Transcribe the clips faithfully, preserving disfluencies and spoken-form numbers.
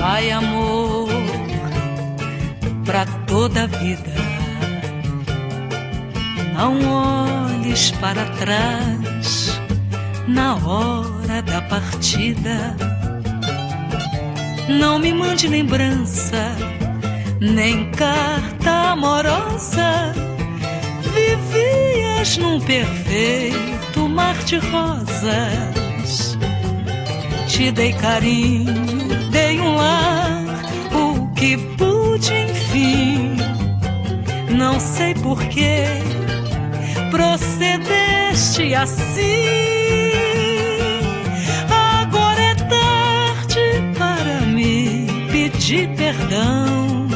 Vai, amor, pra toda a vida. Não olhes para trás na hora da partida. Não me mande lembrança, nem carta amorosa. Vivias num perfeito mar de rosas. Te dei carinho, dei um lar, o que pude, enfim. Não sei porquê procedeste assim. Agora é tarde para me pedir perdão.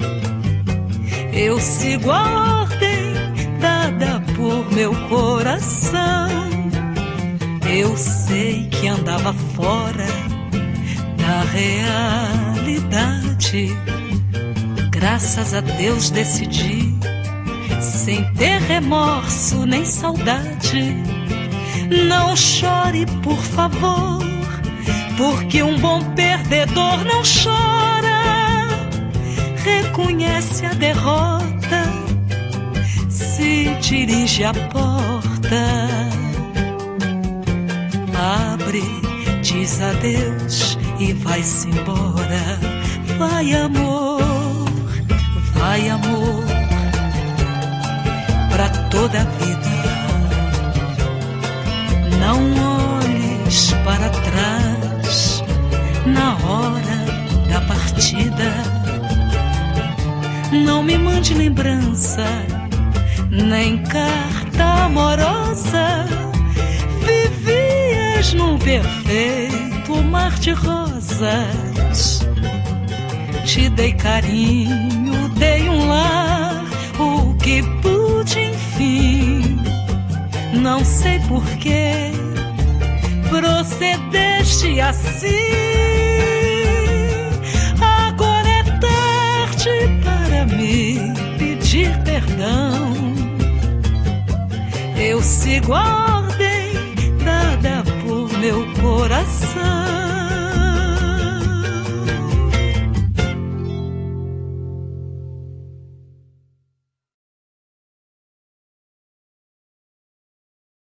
Eu sigo a ordem dada por meu coração. Eu sei que andava fora da realidade. Graças a Deus decidi, sem ter remorso nem saudade. Não chore, por favor, porque um bom perdedor não chora. Reconhece a derrota, se dirige à porta. Abre, diz adeus e vai-se embora. Vai, amor, vai, amor, pra toda a vida. Não olhes para trás na hora da partida. Não me mande lembrança, nem carta amorosa. Vivias num perfeito mar de rosas. Te dei carinho, dei um lar, o que pude, enfim. Não sei porquê procedeste assim. Agora é tarde para me pedir perdão. Eu sigo a ordem dada por meu coração.